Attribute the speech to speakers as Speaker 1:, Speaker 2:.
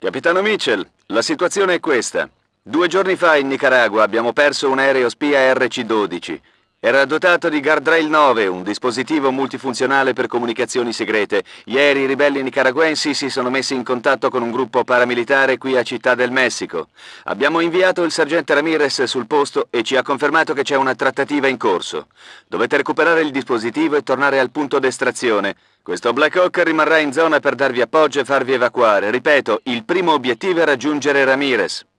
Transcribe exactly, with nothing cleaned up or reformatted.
Speaker 1: Capitano Mitchell, la situazione è questa. Due giorni fa in Nicaragua abbiamo perso un aereo spia erre ci dodici. Era dotato di Guardrail nove, un dispositivo multifunzionale per comunicazioni segrete. Ieri i ribelli nicaraguensi si sono messi in contatto con un gruppo paramilitare qui a Città del Messico. Abbiamo inviato il sergente Ramirez sul posto e ci ha confermato che c'è una trattativa in corso. Dovete recuperare il dispositivo e tornare al punto d'estrazione. Questo Black Hawk rimarrà in zona per darvi appoggio e farvi evacuare. Ripeto, il primo obiettivo è raggiungere Ramirez.